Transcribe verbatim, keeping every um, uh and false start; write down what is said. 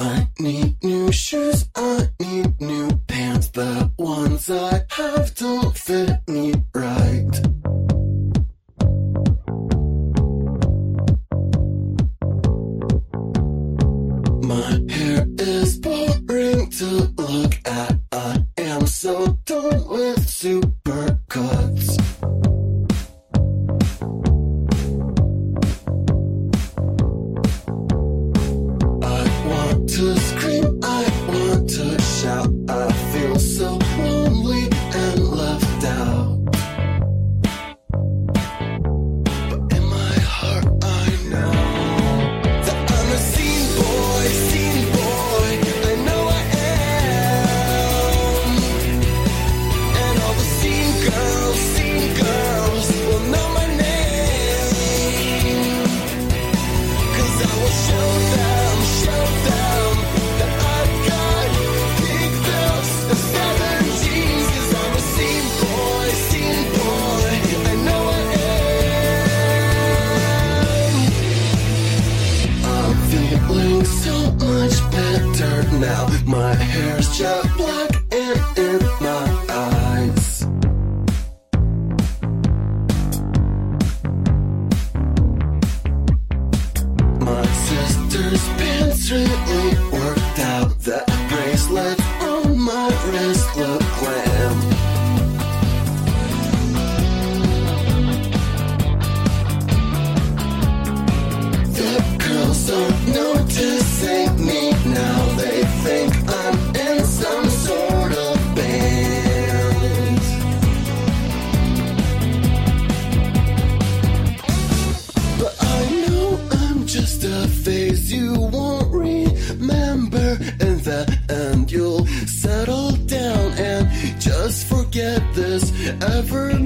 I need new shoes, I need new pants. The ones I have don't fit me right. My hair is boring to look at. I am so done with supercuts. I want to scream, I want to shout. I feel so lonely and left out. But in my heart I know that I'm a scene boy, scene boy. I know I am. And all the scene girls, scene girls will know my name. 'Cause I will show them, show them that I've got big bills and seven jeans. 'Cause I'm a scene boy, scene boy. I know I am. I'm feeling so much better now. My hair's jet black and in my eyes. My sister's pants really worked out. That bracelet on my wrist look glam. The girls are noticing me now. They think I'm in some sort of band. But I know I'm just a phase you won't remember. In the end you'll settle down and just forget this ever